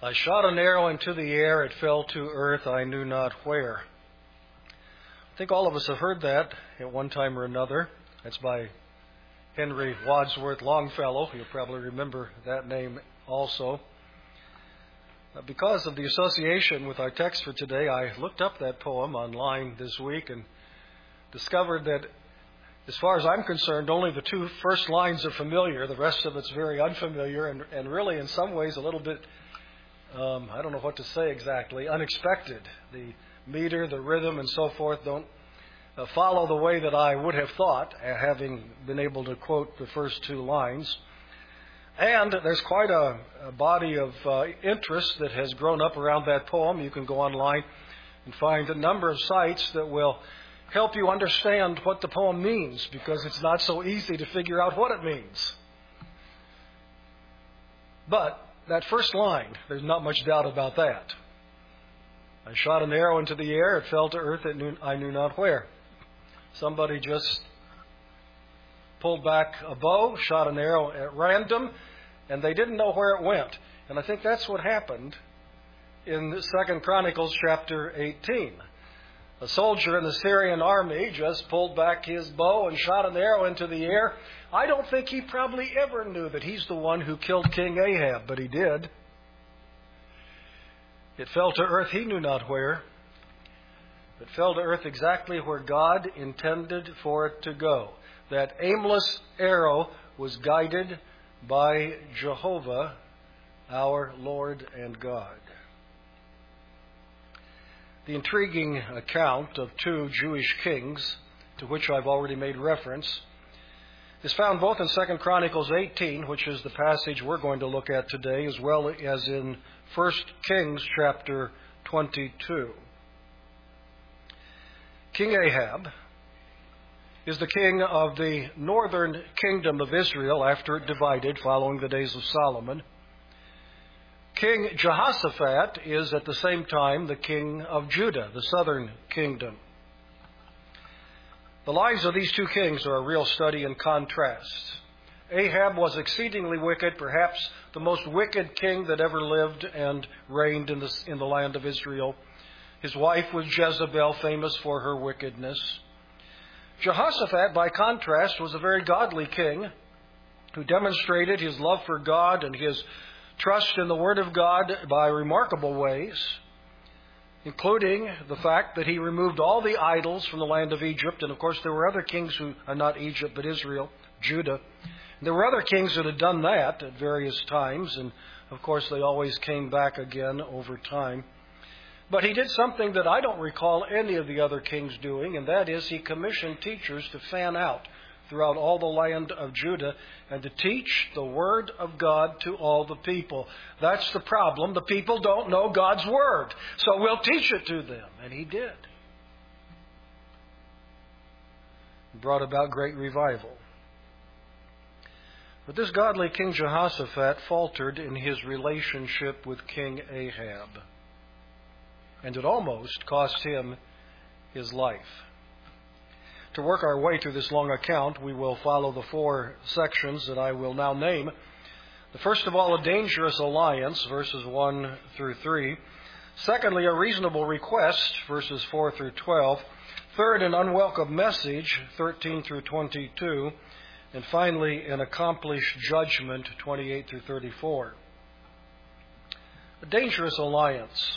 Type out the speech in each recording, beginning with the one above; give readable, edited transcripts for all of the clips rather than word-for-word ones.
I shot an arrow into the air, it fell to earth, I knew not where. I think all of us have heard that at one time or another. That's by Henry Wadsworth Longfellow. You'll probably remember that name also. Because of the association with our text for today, I looked up that poem online this week and discovered that, as far as I'm concerned, only the two first lines are familiar. The rest of it's very unfamiliar and really in some ways a little bit, I don't know what to say exactly, unexpected. The meter, the rhythm, and so forth don't follow the way that I would have thought, having been able to quote the first two lines. And there's quite a body of interest that has grown up around that poem. You can go online and find a number of sites that will help you understand what the poem means, because it's not so easy to figure out what it means. But that first line, there's not much doubt about that. I shot an arrow into the air, it fell to earth, I knew not where. Somebody just pulled back a bow, shot an arrow at random, and they didn't know where it went. And I think that's what happened in 2 Chronicles chapter 18. A soldier in the Syrian army just pulled back his bow and shot an arrow into the air. I don't think he probably ever knew that he's the one who killed King Ahab, but he did. It fell to earth, he knew not where. It fell to earth exactly where God intended for it to go. That aimless arrow was guided by Jehovah, our Lord and God. The intriguing account of two Jewish kings, to which I've already made reference, is found both in 2 Chronicles 18, which is the passage we're going to look at today, as well as in 1 Kings chapter 22. King Ahab is the king of the northern kingdom of Israel after it divided following the days of Solomon. King Jehoshaphat is at the same time the king of Judah, the southern kingdom. The lives of these two kings are a real study in contrast. Ahab was exceedingly wicked, perhaps the most wicked king that ever lived and reigned in the land of Israel. His wife was Jezebel, famous for her wickedness. Jehoshaphat, by contrast, was a very godly king who demonstrated his love for God and his trust in the Word of God by remarkable ways, including the fact that he removed all the idols from the land of Egypt. And of course, there were other kings who, not Egypt, but Israel, Judah. And there were other kings that had done that at various times. And of course, they always came back again over time. But he did something that I don't recall any of the other kings doing, and that is he commissioned teachers to fan out throughout all the land of Judah and to teach the Word of God to all the people. That's the problem. The people don't know God's Word, so we'll teach it to them. And he did. He brought about great revival. But this godly King Jehoshaphat faltered in his relationship with King Ahab, and it almost cost him his life. To work our way through this long account, we will follow the four sections that I will now name. The first of all, a dangerous alliance, verses 1 through 3. Secondly, a reasonable request, verses 4 through 12. Third, an unwelcome message, 13 through 22. And finally, an accomplished judgment, 28 through 34. A dangerous alliance.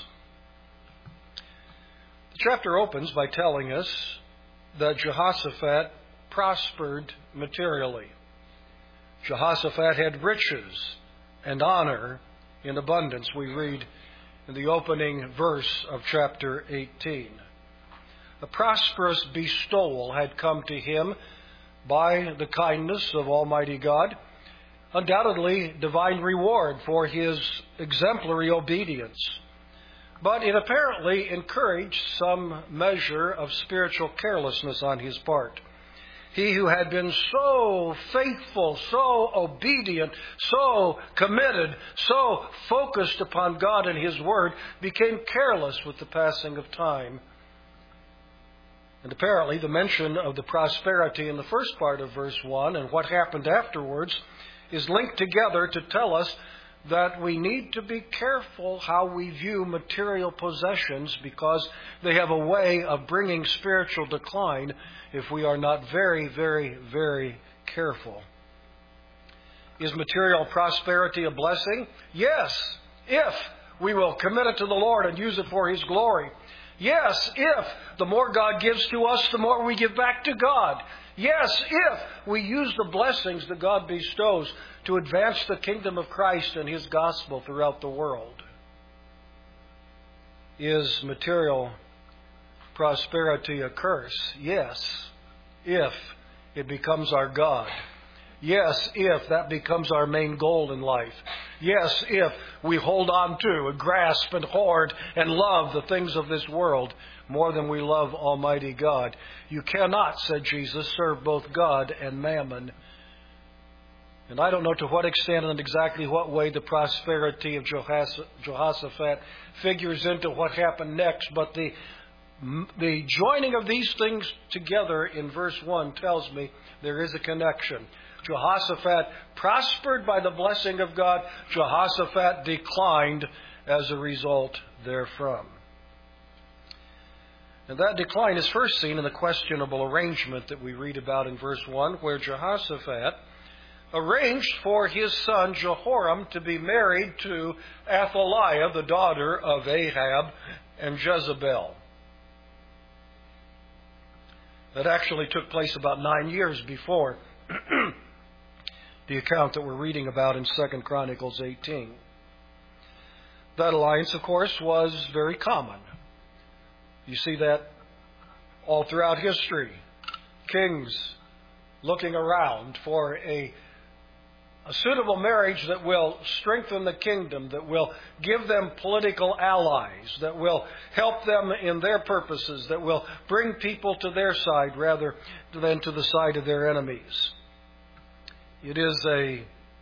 The chapter opens by telling us that Jehoshaphat prospered materially. Jehoshaphat had riches and honor in abundance. We read in the opening verse of chapter 18. A prosperous bestowal had come to him by the kindness of Almighty God. Undoubtedly, divine reward for his exemplary obedience. But it apparently encouraged some measure of spiritual carelessness on his part. He who had been so faithful, so obedient, so committed, so focused upon God and His Word, became careless with the passing of time. And apparently the mention of the prosperity in the first part of verse 1 and what happened afterwards is linked together to tell us that we need to be careful how we view material possessions, because they have a way of bringing spiritual decline if we are not very, very, very careful. Is material prosperity a blessing? Yes, if we will commit it to the Lord and use it for His glory. Yes, if the more God gives to us, the more we give back to God. Yes, if we use the blessings that God bestows to advance the kingdom of Christ and His gospel throughout the world. Is material prosperity a curse? Yes, if it becomes our God. Yes, if that becomes our main goal in life. Yes, if we hold on to and grasp and hoard and love the things of this world more than we love Almighty God. You cannot, said Jesus, serve both God and mammon. And I don't know to what extent and exactly what way the prosperity of Jehoshaphat figures into what happened next, but the joining of these things together in verse 1 tells me there is a connection. Jehoshaphat prospered by the blessing of God. Jehoshaphat declined as a result therefrom. And that decline is first seen in the questionable arrangement that we read about in verse 1, where Jehoshaphat arranged for his son Jehoram to be married to Athaliah, the daughter of Ahab and Jezebel. That actually took place about 9 years before the account that we're reading about in 2 Chronicles 18. That alliance, of course, was very common. You see that all throughout history. Kings looking around for a suitable marriage that will strengthen the kingdom, that will give them political allies, that will help them in their purposes, that will bring people to their side rather than to the side of their enemies. It is a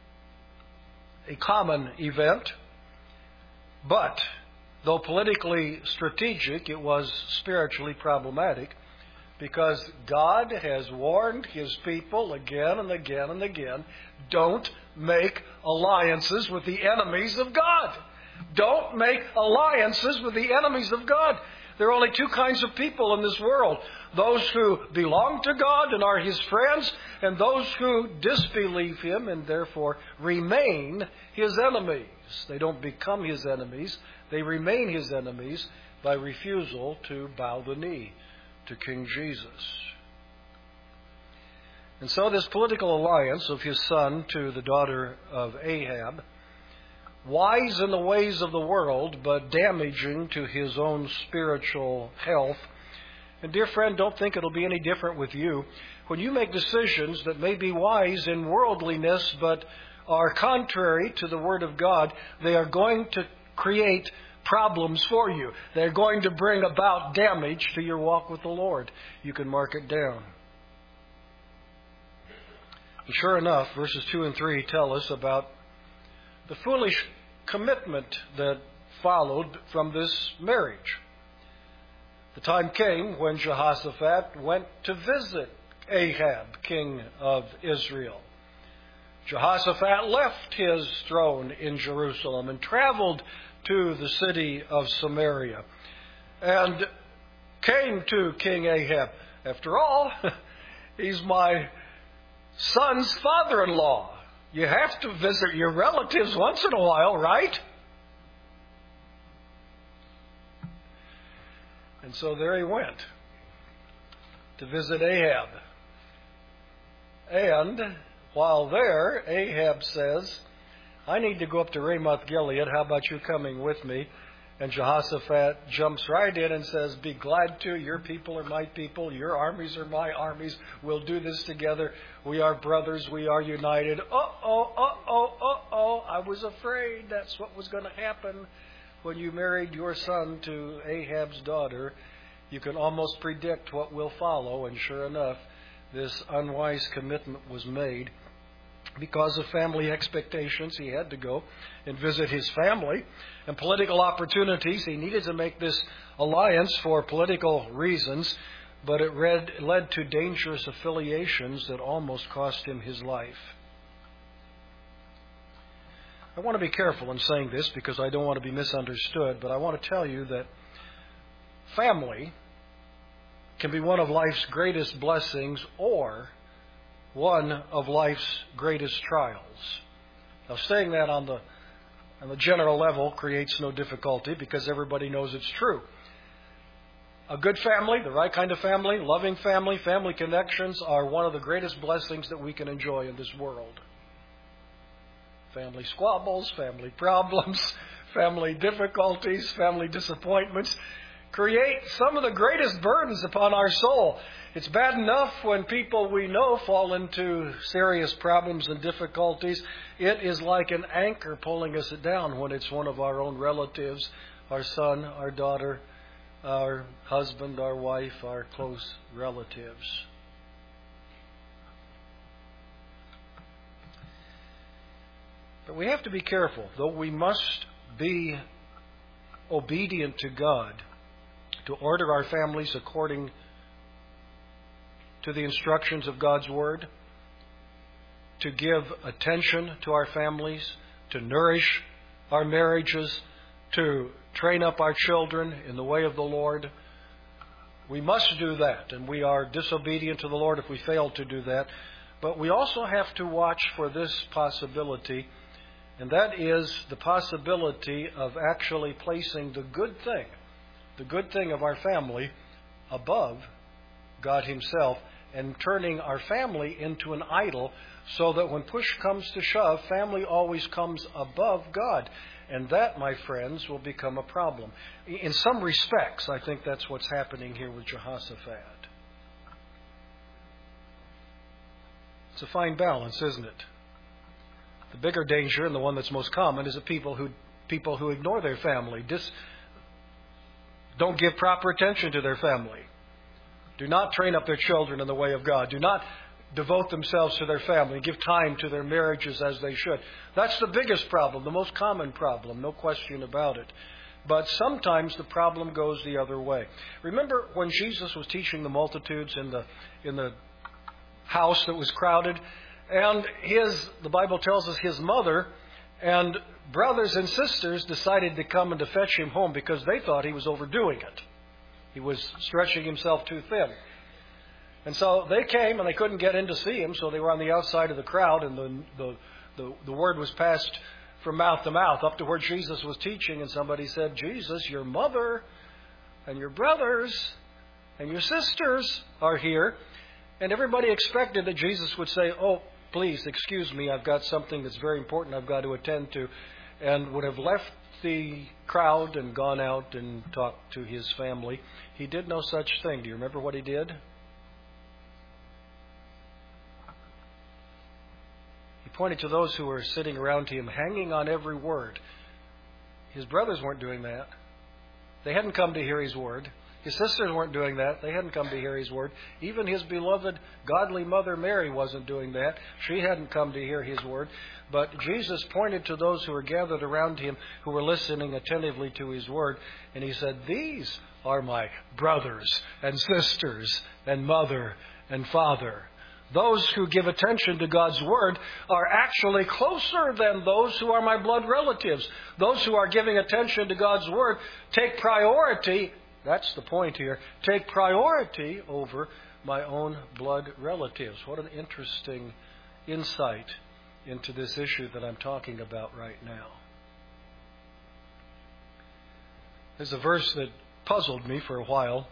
common event, but though politically strategic, it was spiritually problematic, because God has warned His people again and again and again, don't make alliances with the enemies of God. Don't make alliances with the enemies of God. There are only two kinds of people in this world. Those who belong to God and are His friends, and those who disbelieve Him and therefore remain His enemies. They don't become His enemies. They remain His enemies by refusal to bow the knee to King Jesus. And so this political alliance of his son to the daughter of Ahab, wise in the ways of the world, but damaging to his own spiritual health. And dear friend, don't think it'll be any different with you. When you make decisions that may be wise in worldliness, but are contrary to the Word of God, they are going to create problems for you. They're going to bring about damage to your walk with the Lord. You can mark it down. And sure enough, verses 2 and 3 tell us about the foolish commitment that followed from this marriage. The time came when Jehoshaphat went to visit Ahab, king of Israel. Jehoshaphat left his throne in Jerusalem and traveled to the city of Samaria and came to King Ahab. After all, he's my son's father-in-law. You have to visit your relatives once in a while, right? And so there he went to visit Ahab. And while there, Ahab says, I need to go up to Ramoth Gilead. How about you coming with me? And Jehoshaphat jumps right in and says, be glad to. Your people are my people. Your armies are my armies. We'll do this together. We are brothers. We are united. I was afraid that's what was going to happen when you married your son to Ahab's daughter. You can almost predict what will follow. And sure enough, this unwise commitment was made. Because of family expectations, he had to go and visit his family. And political opportunities, he needed to make this alliance for political reasons, but it led to dangerous affiliations that almost cost him his life. I want to be careful in saying this because I don't want to be misunderstood, but I want to tell you that family can be one of life's greatest blessings or one of life's greatest trials. Now, saying that on the general level creates no difficulty because everybody knows it's true. A good family, the right kind of family, loving family, family connections are one of the greatest blessings that we can enjoy in this world. Family squabbles, family problems, family difficulties, family disappointments create some of the greatest burdens upon our soul. It's bad enough when people we know fall into serious problems and difficulties. It is like an anchor pulling us down when it's one of our own relatives, our son, our daughter, our husband, our wife, our close relatives. But we have to be careful, though we must be obedient to God, to order our families according to the instructions of God's Word, to give attention to our families, to nourish our marriages, to train up our children in the way of the Lord. We must do that, and we are disobedient to the Lord if we fail to do that. But we also have to watch for this possibility, and that is the possibility of actually placing the good thing of our family above God Himself, and turning our family into an idol, so that when push comes to shove, family always comes above God. And that, my friends, will become a problem. In some respects, I think that's what's happening here with Jehoshaphat. It's a fine balance, isn't it? The bigger danger, and the one that's most common, is that people who ignore their family, don't give proper attention to their family, do not train up their children in the way of God, do not devote themselves to their family, give time to their marriages as they should. That's the biggest problem, the most common problem, no question about it. But sometimes the problem goes the other way. Remember when Jesus was teaching the multitudes in the house that was crowded, and the Bible tells us his mother and brothers and sisters decided to come and to fetch him home because they thought he was overdoing it. He was stretching himself too thin. And so they came and they couldn't get in to see him, so they were on the outside of the crowd, and the word was passed from mouth to mouth up to where Jesus was teaching, and somebody said, "Jesus, your mother and your brothers and your sisters are here." And everybody expected that Jesus would say, "Oh, please, excuse me, I've got something that's very important I've got to attend to," and would have left the crowd and gone out and talked to his family. He did no such thing. Do you remember what he did? He pointed to those who were sitting around him, hanging on every word. His brothers weren't doing that. They hadn't come to hear his word. His sisters weren't doing that. They hadn't come to hear his word. Even his beloved, godly mother Mary wasn't doing that. She hadn't come to hear his word. But Jesus pointed to those who were gathered around him, who were listening attentively to his word, and he said, "These are my brothers and sisters and mother and father." Those who give attention to God's word are actually closer than those who are my blood relatives. Those who are giving attention to God's word take priority. That's the point here. Take priority over my own blood relatives. What an interesting insight into this issue that I'm talking about right now. There's a verse that puzzled me for a while.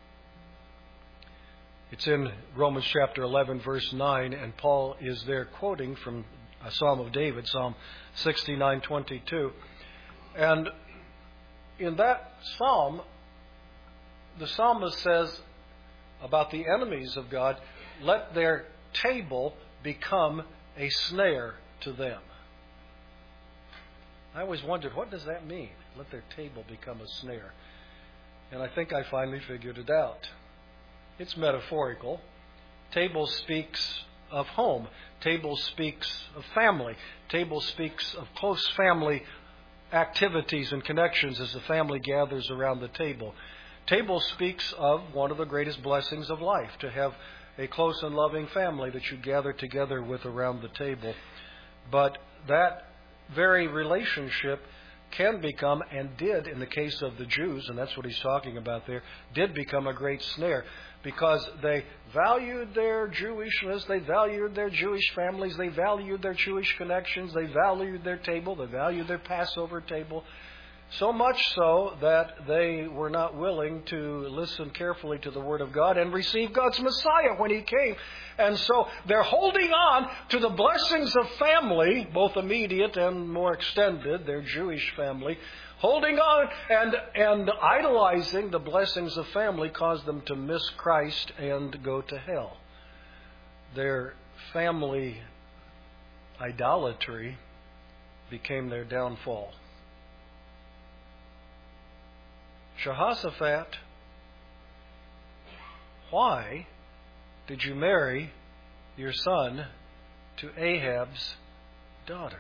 It's in Romans chapter 11, verse 9, and Paul is there quoting from a Psalm of David, Psalm 69:22. And in that psalm, the psalmist says about the enemies of God, "Let their table become a snare to them." I always wondered, what does that mean? Let their table become a snare. And I think I finally figured it out. It's metaphorical. Table speaks of home. Table speaks of family. Table speaks of close family activities and connections as the family gathers around the table. Table speaks of one of the greatest blessings of life, to have a close and loving family that you gather together with around the table. But that very relationship can become, and did in the case of the Jews, and that's what he's talking about there, did become a great snare, because they valued their Jewishness, they valued their Jewish families, they valued their Jewish connections, they valued their table, they valued their Passover table, so much so that they were not willing to listen carefully to the Word of God and receive God's Messiah when He came. And so they're holding on to the blessings of family, both immediate and more extended, their Jewish family. Holding on and idolizing the blessings of family caused them to miss Christ and go to hell. Their family idolatry became their downfall. Jehoshaphat, why did you marry your son to Ahab's daughter?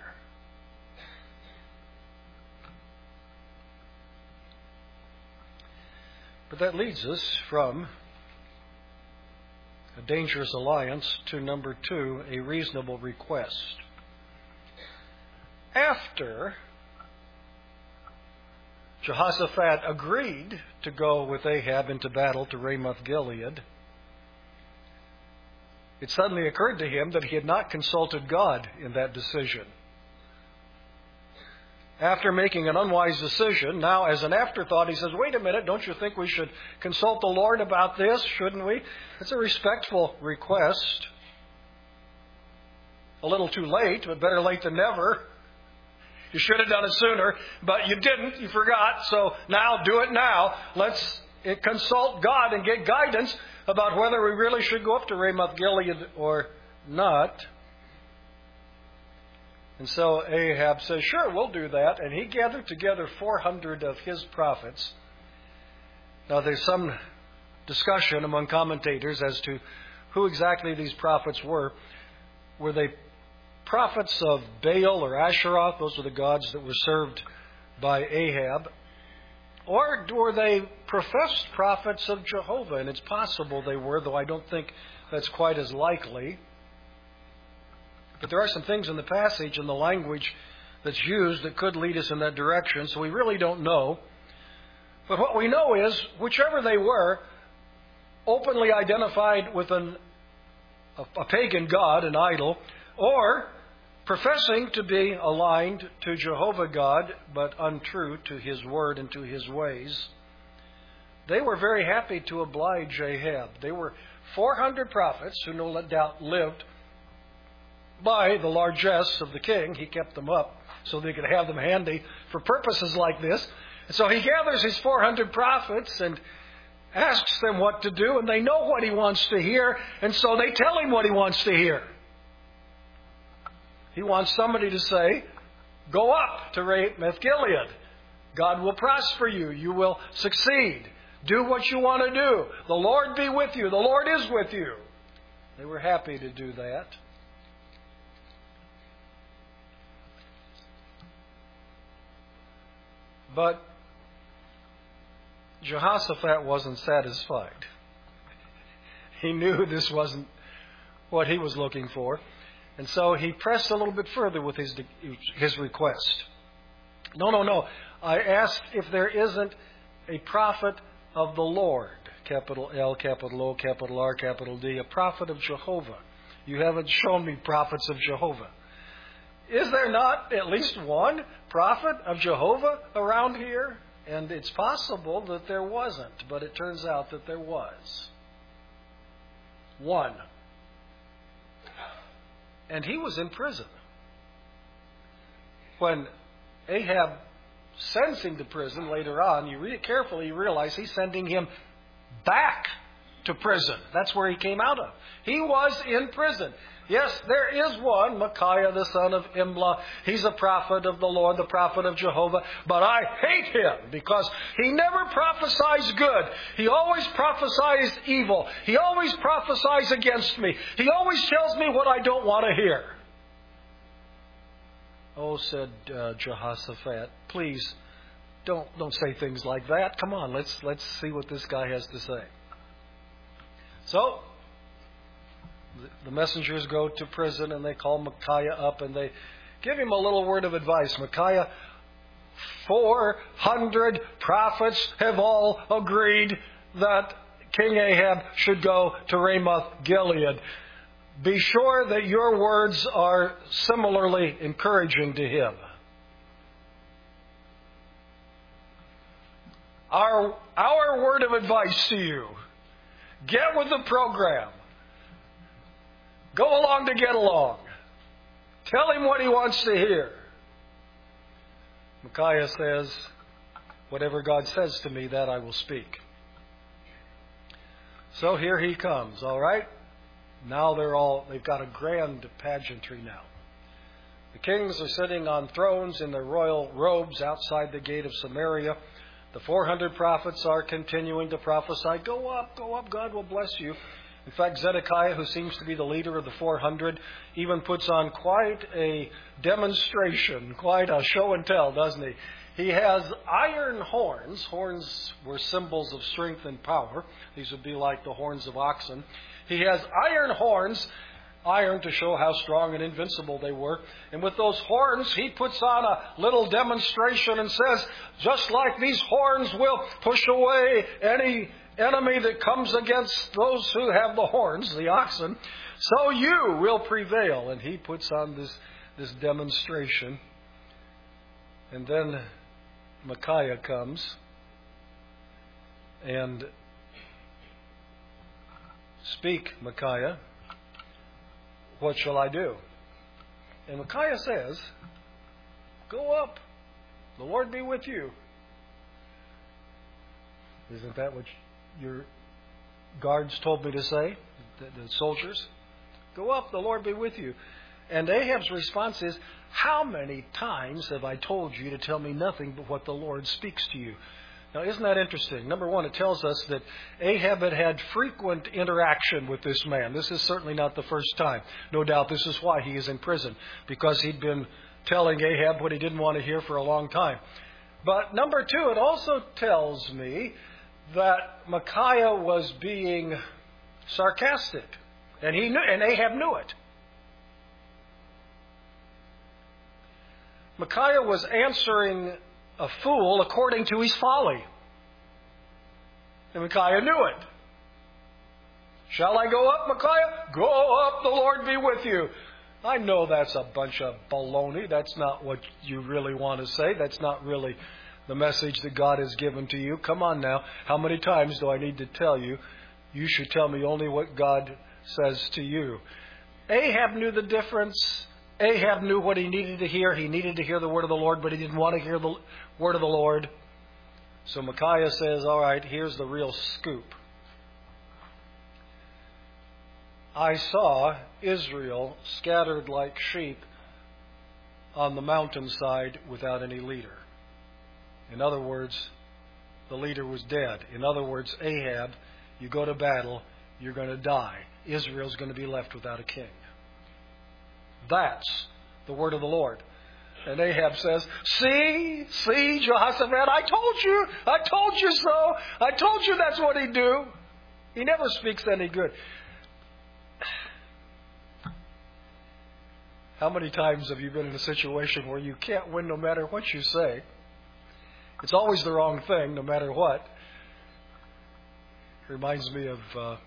But that leads us from a dangerous alliance to number 2, a reasonable request. After Jehoshaphat agreed to go with Ahab into battle to Ramoth-Gilead, it suddenly occurred to him that he had not consulted God in that decision. After making an unwise decision, now as an afterthought, he says, wait a minute, don't you think we should consult the Lord about this, shouldn't we? It's a respectful request. A little too late, but better late than never. You should have done it sooner, but you didn't. You forgot. So now, do it now. Let's consult God and get guidance about whether we really should go up to Ramoth-Gilead or not. And so Ahab says, sure, we'll do that. And he gathered together 400 of his prophets. Now, there's some discussion among commentators as to who exactly these prophets were. Were they prophets of Baal or Asheroth? Those were the gods that were served by Ahab. Or were they professed prophets of Jehovah? And it's possible they were, though I don't think that's quite as likely. But there are some things in the passage and the language that's used that could lead us in that direction, so we really don't know. But what we know is, whichever they were, openly identified with a pagan god, an idol, or professing to be aligned to Jehovah God, but untrue to His word and to His ways, they were very happy to oblige Ahab. They were 400 prophets who no doubt lived by the largesse of the king. He kept them up so they could have them handy for purposes like this. And so he gathers his 400 prophets and asks them what to do, and they know what he wants to hear, and so they tell him what he wants to hear. He wants somebody to say, go up to Ramoth-Gilead. God will prosper you. You will succeed. Do what you want to do. The Lord be with you. The Lord is with you. They were happy to do that. But Jehoshaphat wasn't satisfied. He knew this wasn't what he was looking for. And so he pressed a little bit further with his request. No. I asked if there isn't a prophet of the Lord, capital L, capital O, capital R, capital D, a prophet of Jehovah. You haven't shown me prophets of Jehovah. Is there not at least one prophet of Jehovah around here? And it's possible that there wasn't, but it turns out that there was. One. And he was in prison. When Ahab sends him to prison later on, you read it carefully, you realize he's sending him back to prison. That's where he came out of. He was in prison. Yes, there is one, Micaiah the son of Imlah. He's a prophet of the Lord, the prophet of Jehovah. But I hate him because he never prophesies good. He always prophesies evil. He always prophesies against me. He always tells me what I don't want to hear. Oh, said Jehoshaphat, please don't say things like that. Come on, let's see what this guy has to say. So the messengers go to prison and they call Micaiah up and they Give him a little word of advice, Micaiah. 400 prophets have all agreed that King Ahab should go to Ramoth Gilead. Be sure that your words are similarly encouraging to him. Our word of advice to you: get with the program. Go along to get along. Tell him what he wants to hear. Micaiah says, whatever God says to me, that I will speak. So here he comes, all right? Now they've got a grand pageantry now. The kings are sitting on thrones in their royal robes outside the gate of Samaria. The 400 prophets are continuing to prophesy. Go up, God will bless you. In fact, Zedekiah, who seems to be the leader of the 400, even puts on quite a demonstration, quite a show and tell, doesn't he? He has iron horns. Horns were symbols of strength and power. These would be like the horns of oxen. He has iron horns, iron to show how strong and invincible they were. And with those horns, he puts on a little demonstration and says, just like these horns will push away any enemy that comes against those who have the horns, the oxen, so you will prevail. And he puts on this demonstration. And then Micaiah comes and speak, Micaiah, what shall I do? And Micaiah says, go up, the Lord be with you. Isn't that what your guards told me to say, the soldiers? Go up, the Lord be with you. And Ahab's response is, how many times have I told you to tell me nothing but what the Lord speaks to you? Now, isn't that interesting? Number one, it tells us that Ahab had frequent interaction with this man. This is certainly not the first time. No doubt this is why he is in prison, because he'd been telling Ahab what he didn't want to hear for a long time. But number two, it also tells me that Micaiah was being sarcastic, and Ahab knew it. Micaiah was answering a fool according to his folly, and Micaiah knew it. Shall I go up, Micaiah? Go up, the Lord be with you. I know that's a bunch of baloney. That's not what you really want to say. That's not really the message that God has given to you. Come on now. How many times do I need to tell you? You should tell me only what God says to you. Ahab knew the difference. Ahab knew what he needed to hear. He needed to hear the word of the Lord, but he didn't want to hear the word of the Lord. So Micaiah says, all right, here's the real scoop. I saw Israel scattered like sheep on the mountainside without any leader. In other words, the leader was dead. In other words, Ahab, you go to battle, you're going to die. Israel's going to be left without a king. That's the word of the Lord. And Ahab says, see, Jehoshaphat, I told you so. I told you that's what he'd do. He never speaks any good. How many times have you been in a situation where you can't win no matter what you say? It's always the wrong thing, no matter what. It reminds me of,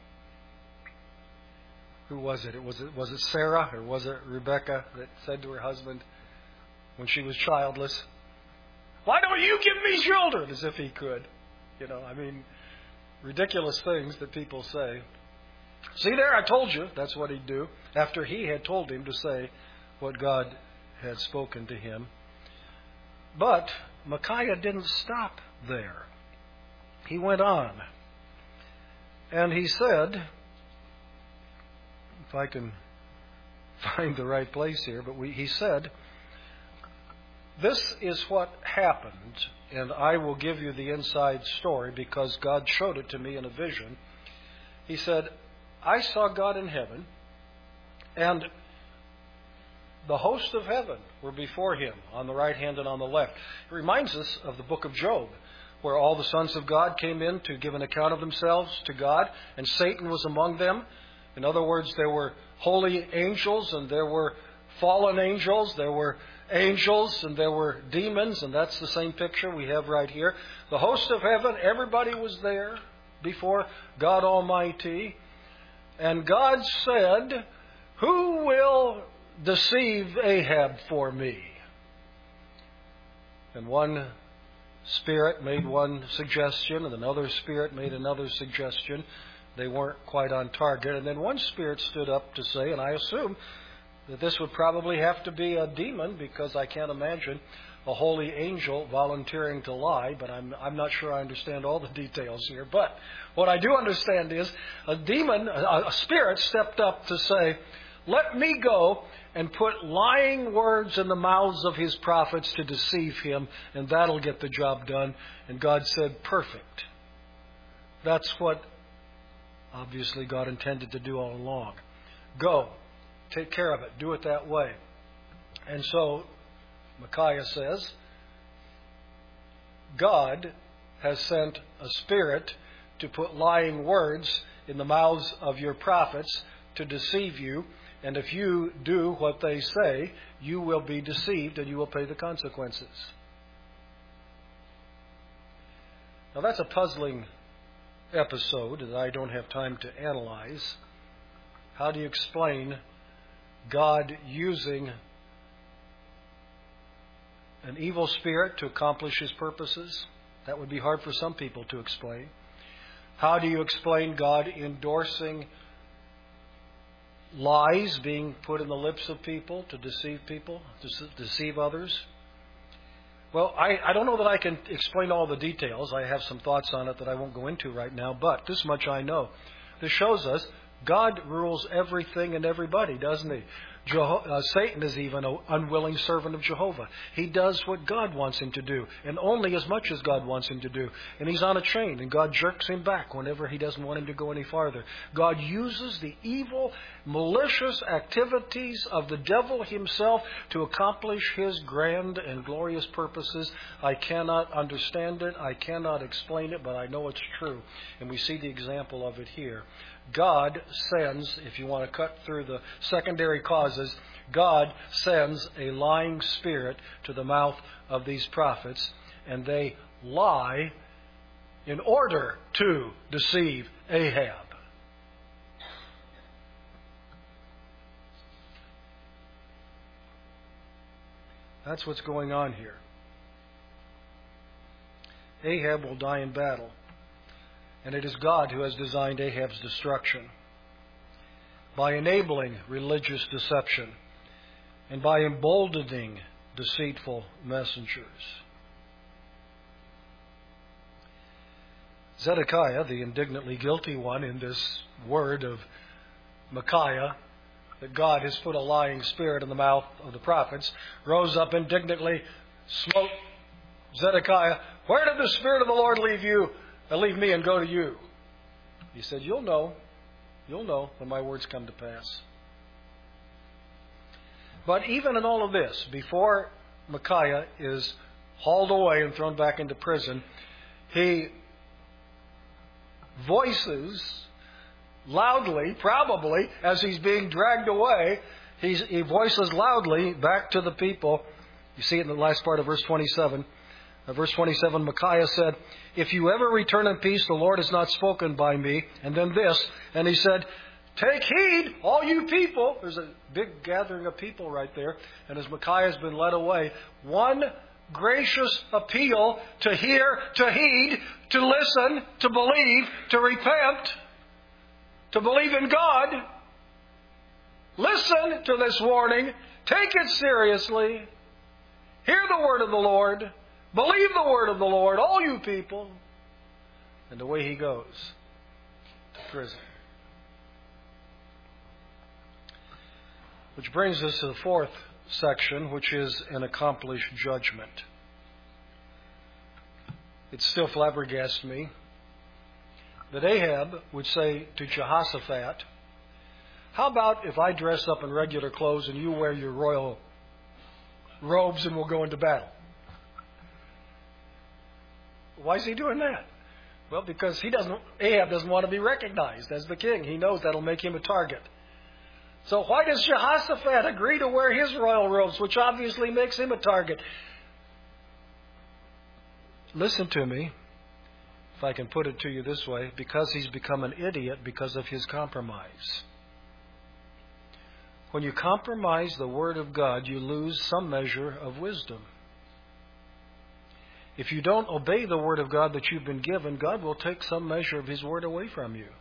who was it? Was it Sarah or was it Rebecca that said to her husband when she was childless, why don't you give me children? As if he could. Ridiculous things that people say. See there, I told you that's what he'd do after he had told him to say what God had spoken to him. But Micaiah didn't stop there. He went on. And he said, if I can find the right place here, but he said, this is what happened, and I will give you the inside story because God showed it to me in a vision. He said, I saw God in heaven, and the host of heaven were before him on the right hand and on the left. It reminds us of the book of Job, where all the sons of God came in to give an account of themselves to God, and Satan was among them. In other words, there were holy angels and there were fallen angels, there were angels, and there were demons, and that's the same picture we have right here. The host of heaven, everybody was there before God Almighty. And God said, "Who will deceive Ahab for me?" And one spirit made one suggestion, and another spirit made another suggestion. They weren't quite on target. And then one spirit stood up to say, and I assume that this would probably have to be a demon, because I can't imagine a holy angel volunteering to lie, but I'm not sure I understand all the details here. But what I do understand is a demon, a spirit stepped up to say, "Let me go and put lying words in the mouths of his prophets to deceive him, and that'll get the job done." And God said, "Perfect." That's what obviously God intended to do all along. Go. Take care of it. Do it that way. And so Micaiah says, God has sent a spirit to put lying words in the mouths of your prophets to deceive you. And if you do what they say, you will be deceived and you will pay the consequences. Now that's a puzzling episode that I don't have time to analyze. How do you explain God using an evil spirit to accomplish His purposes? That would be hard for some people to explain. How do you explain God endorsing lies being put in the lips of people, to deceive others? Well, I don't know that I can explain all the details. I have some thoughts on it that I won't go into right now, but this much I know. This shows us God rules everything and everybody, doesn't He? Satan is even an unwilling servant of Jehovah. He does what God wants him to do, and only as much as God wants him to do. And he's on a chain, and God jerks him back whenever He doesn't want him to go any farther. God uses the evil, malicious activities of the devil himself to accomplish His grand and glorious purposes. I cannot understand it. I cannot explain it, but I know it's true. And we see the example of it here. God sends, if you want to cut through the secondary causes, God sends a lying spirit to the mouth of these prophets, and they lie in order to deceive Ahab. That's what's going on here. Ahab will die in battle. And it is God who has designed Ahab's destruction by enabling religious deception and by emboldening deceitful messengers. Zedekiah, the indignantly guilty one in this word of Micaiah, that God has put a lying spirit in the mouth of the prophets, rose up indignantly, smote Zedekiah. "Where did the Spirit of the Lord leave you? Leave me and go to you?" He said, You'll know when my words come to pass." But even in all of this, before Micaiah is hauled away and thrown back into prison, he voices loudly, probably as he's being dragged away, he voices loudly back to the people. You see it in the last part of verse 27. Verse 27, Micaiah said, "If you ever return in peace, the Lord has not spoken by me." And then this, and he said, "Take heed, all you people." There's a big gathering of people right there. And as Micaiah has been led away, one gracious appeal to hear, to heed, to listen, to believe, to repent, to believe in God. Listen to this warning. Take it seriously. Hear the word of the Lord. Believe the word of the Lord, all you people. And away he goes to prison. Which brings us to the fourth section, which is an accomplished judgment. It still flabbergasts me that Ahab would say to Jehoshaphat, "How about if I dress up in regular clothes and you wear your royal robes and we'll go into battle?" Why is he doing that? Well, because Ahab doesn't want to be recognized as the king. He knows that'll make him a target. So why does Jehoshaphat agree to wear his royal robes, which obviously makes him a target? Listen to me, if I can put it to you this way, because he's become an idiot because of his compromise. When you compromise the Word of God, you lose some measure of wisdom. If you don't obey the Word of God that you've been given, God will take some measure of His Word away from you.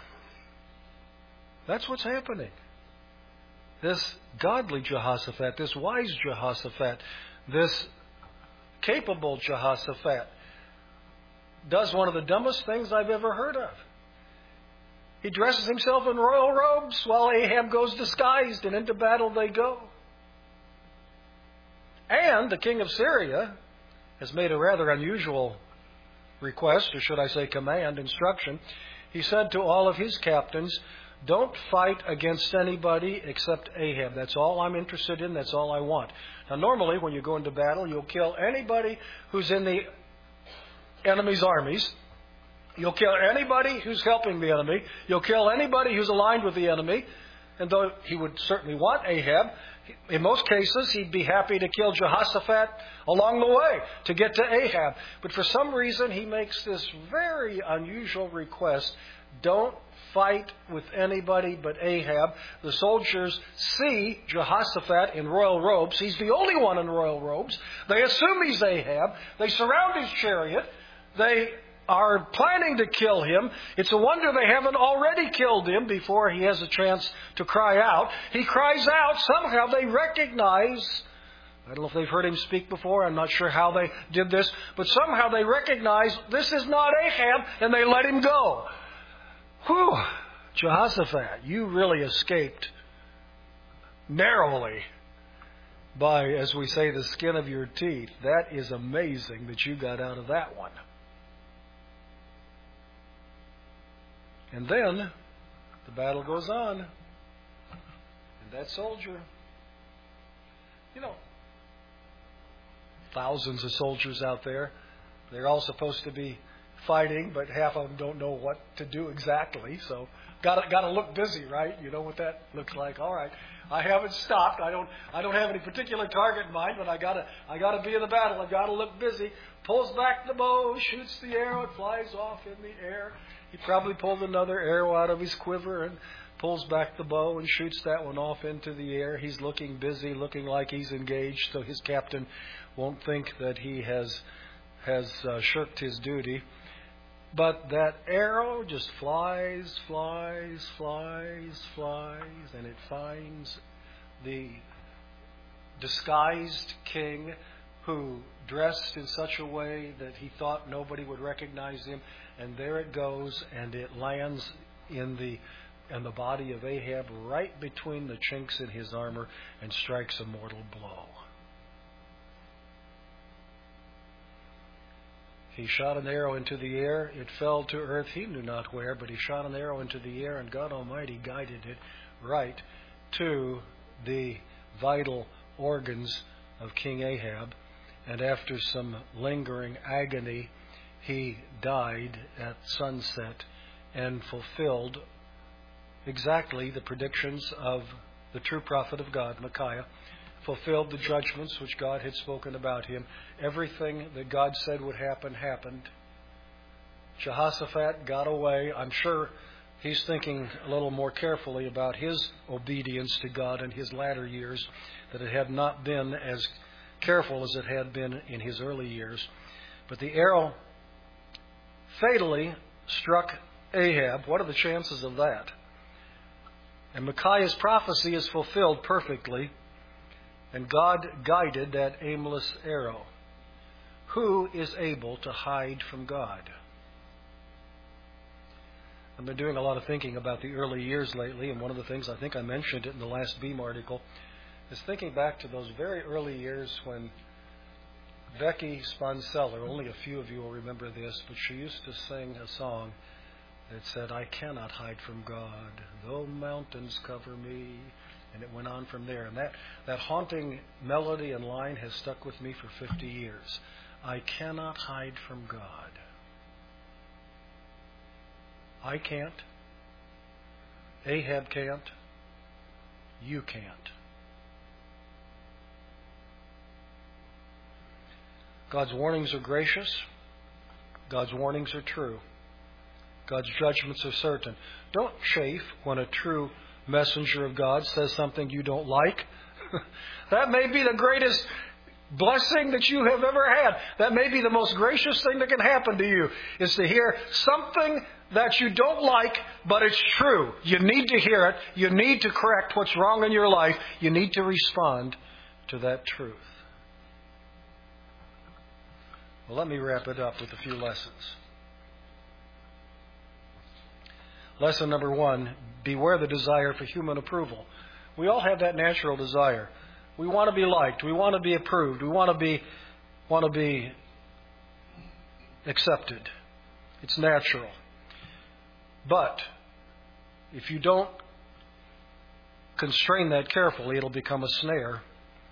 That's what's happening. This godly Jehoshaphat, this wise Jehoshaphat, this capable Jehoshaphat does one of the dumbest things I've ever heard of. He dresses himself in royal robes while Ahab goes disguised, and into battle they go. And the king of Syria has made a rather unusual request, or should I say command, instruction. He said to all of his captains, don't fight against anybody except Ahab. That's all I'm interested in. That's all I want. Now, normally when you go into battle, you'll kill anybody who's in the enemy's armies. You'll kill anybody who's helping the enemy. You'll kill anybody who's aligned with the enemy. And though he would certainly want Ahab, in most cases he'd be happy to kill Jehoshaphat along the way to get to Ahab. But for some reason he makes this very unusual request. Don't fight with anybody but Ahab. The soldiers see Jehoshaphat in royal robes. He's the only one in royal robes. They assume he's Ahab. They surround his chariot. They are planning to kill him. It's a wonder they haven't already killed him before he has a chance to cry out. He cries out. Somehow they recognize, I don't know if they've heard him speak before. I'm not sure how they did this. But somehow they recognize this is not Ahab, and they let him go. Whew, Jehoshaphat, you really escaped narrowly by, as we say, the skin of your teeth. That is amazing that you got out of that one. And then the battle goes on. And that soldier, thousands of soldiers out there. They're all supposed to be fighting, but half of them don't know what to do exactly. So got to look busy, right? You know what that looks like. All right, I haven't stopped. I don't have any particular target in mind, but I gotta be in the battle. I gotta look busy. Pulls back the bow, shoots the arrow, it flies off in the air. He probably pulled another arrow out of his quiver and pulls back the bow and shoots that one off into the air. He's looking busy, looking like he's engaged, so his captain won't think that he has shirked his duty. But that arrow just flies, and it finds the disguised king who dressed in such a way that he thought nobody would recognize him. And there it goes, and it lands in the body of Ahab right between the chinks in his armor and strikes a mortal blow. He shot an arrow into the air. It fell to earth. He knew not where, but he shot an arrow into the air, and God Almighty guided it right to the vital organs of King Ahab. And after some lingering agony, he died at sunset and fulfilled exactly the predictions of the true prophet of God, Micaiah. Fulfilled the judgments which God had spoken about him. Everything that God said would happen, happened. Jehoshaphat got away. I'm sure he's thinking a little more carefully about his obedience to God in his latter years, that it had not been as careful as it had been in his early years. But the arrow fatally struck Ahab. What are the chances of that? And Micaiah's prophecy is fulfilled perfectly. And God guided that aimless arrow. Who is able to hide from God? I've been doing a lot of thinking about the early years lately, and one of the things, I think I mentioned it in the last Beam article, is thinking back to those very early years when Becky Sponseller, only a few of you will remember this, but she used to sing a song that said, I cannot hide from God, though mountains cover me. And it went on from there. And that haunting melody and line has stuck with me for 50 years. I cannot hide from God. I can't. Ahab can't. You can't. God's warnings are gracious. God's warnings are true. God's judgments are certain. Don't chafe when a true messenger of God says something you don't like. That may be the greatest blessing that you have ever had. That may be the most gracious thing that can happen to you, is to hear something that you don't like, but it's true. You need to hear it. You need to correct what's wrong in your life. You need to respond to that truth. Well, let me wrap it up with a few lessons. Lesson number 1, beware the desire for human approval. We all have that natural desire. We want to be liked. We want to be approved. We want to be accepted. It's natural. But if you don't constrain that carefully, it'll become a snare.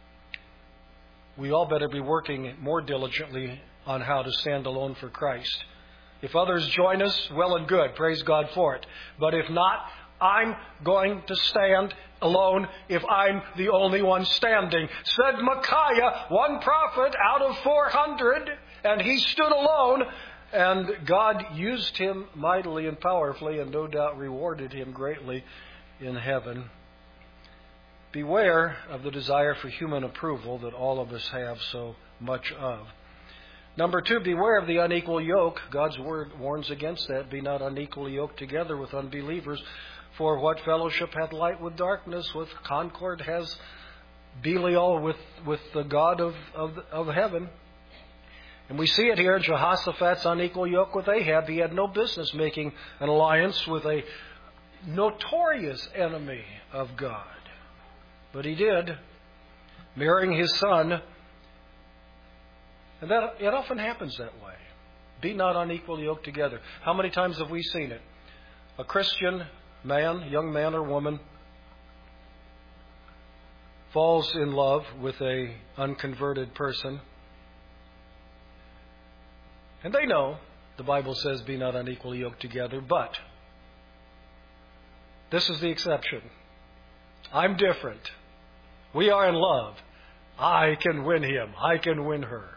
We all better be working more diligently on how to stand alone for Christ. If others join us, well and good. Praise God for it. But if not, I'm going to stand alone if I'm the only one standing. Said Micaiah, one prophet out of 400, and he stood alone, and God used him mightily and powerfully, and no doubt rewarded him greatly in heaven. Beware of the desire for human approval that all of us have so much of. Number 2, beware of the unequal yoke. God's word warns against that. Be not unequally yoked together with unbelievers. For what fellowship hath light with darkness? With concord has Belial with the God of heaven. And we see it here, Jehoshaphat's unequal yoke with Ahab. He had no business making an alliance with a notorious enemy of God. But he did, marrying his son. And that it often happens that way. Be not unequally yoked together. How many times have we seen it? A Christian man, young man or woman, falls in love with a unconverted person. And they know the Bible says be not unequally yoked together, but this is the exception. I'm different. We are in love. I can win him. I can win her.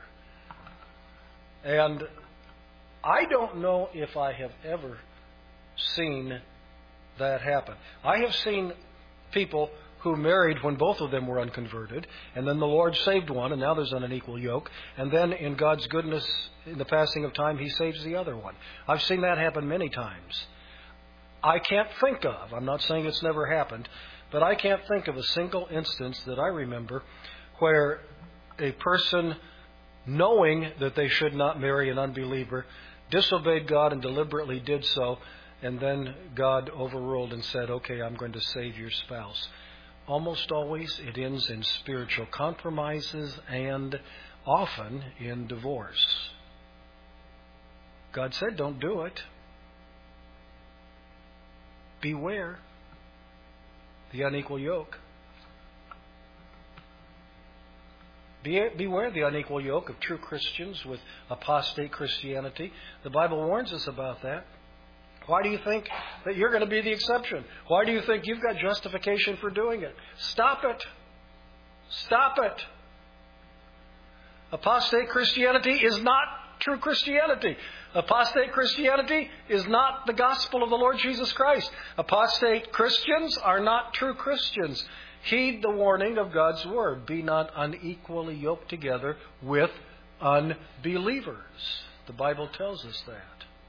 And I don't know if I have ever seen that happen. I have seen people who married when both of them were unconverted, and then the Lord saved one, and now there's an unequal yoke, and then in God's goodness, in the passing of time, He saves the other one. I've seen that happen many times. I can't think of, I'm not saying it's never happened, but I can't think of a single instance that I remember where a person, knowing that they should not marry an unbeliever, disobeyed God and deliberately did so, and then God overruled and said, okay, I'm going to save your spouse. Almost always it ends in spiritual compromises and often in divorce. God said, don't do it. Beware the unequal yoke. Beware the unequal yoke of true Christians with apostate Christianity. The Bible warns us about that. Why do you think that you're going to be the exception? Why do you think you've got justification for doing it? Stop it. Stop it. Apostate Christianity is not true Christianity. Apostate Christianity is not the gospel of the Lord Jesus Christ. Apostate Christians are not true Christians. Heed the warning of God's Word. Be not unequally yoked together with unbelievers. The Bible tells us that.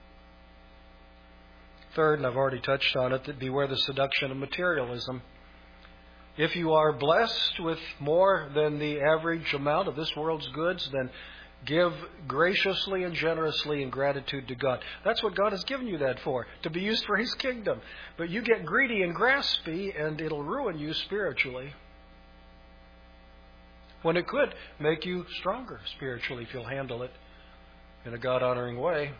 Third, and I've already touched on it, that beware the seduction of materialism. If you are blessed with more than the average amount of this world's goods, then give graciously and generously in gratitude to God. That's what God has given you that for, to be used for His kingdom. But you get greedy and graspy, and it'll ruin you spiritually, when it could make you stronger spiritually if you'll handle it in a God-honoring way.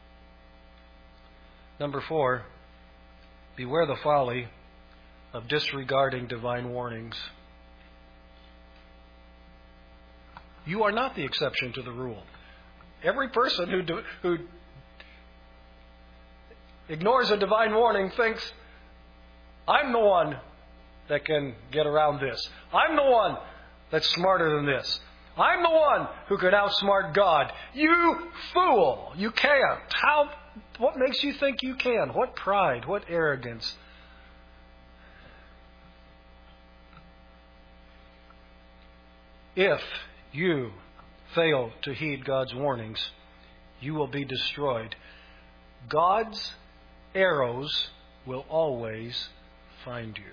Number 4, beware the folly of disregarding divine warnings. You are not the exception to the rule. Every person who ignores a divine warning thinks, I'm the one that can get around this. I'm the one that's smarter than this. I'm the one who can outsmart God. You fool! You can't. What makes you think you can? What pride? What arrogance? If you fail to heed God's warnings, you will be destroyed. God's arrows will always find you.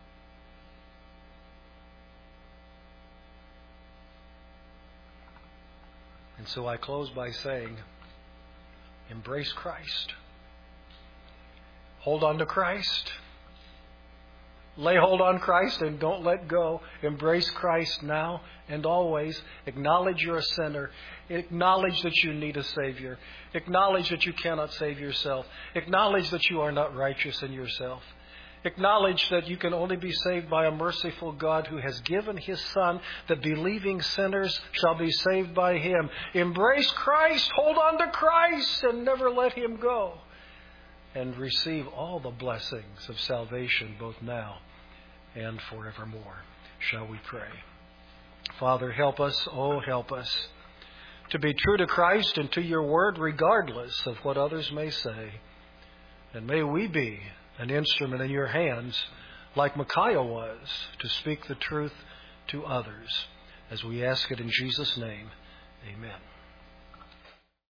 And so I close by saying, embrace Christ. Hold on to Christ. Lay hold on Christ and don't let go. Embrace Christ now and always. Acknowledge you're a sinner. Acknowledge that you need a Savior. Acknowledge that you cannot save yourself. Acknowledge that you are not righteous in yourself. Acknowledge that you can only be saved by a merciful God who has given His Son, that believing sinners shall be saved by Him. Embrace Christ, hold on to Christ, and never let Him go. And receive all the blessings of salvation both now and forevermore. Shall we pray? Father, help us, oh help us, to be true to Christ and to your word regardless of what others may say. And may we be an instrument in your hands, like Micaiah was, to speak the truth to others. As we ask it in Jesus' name, amen.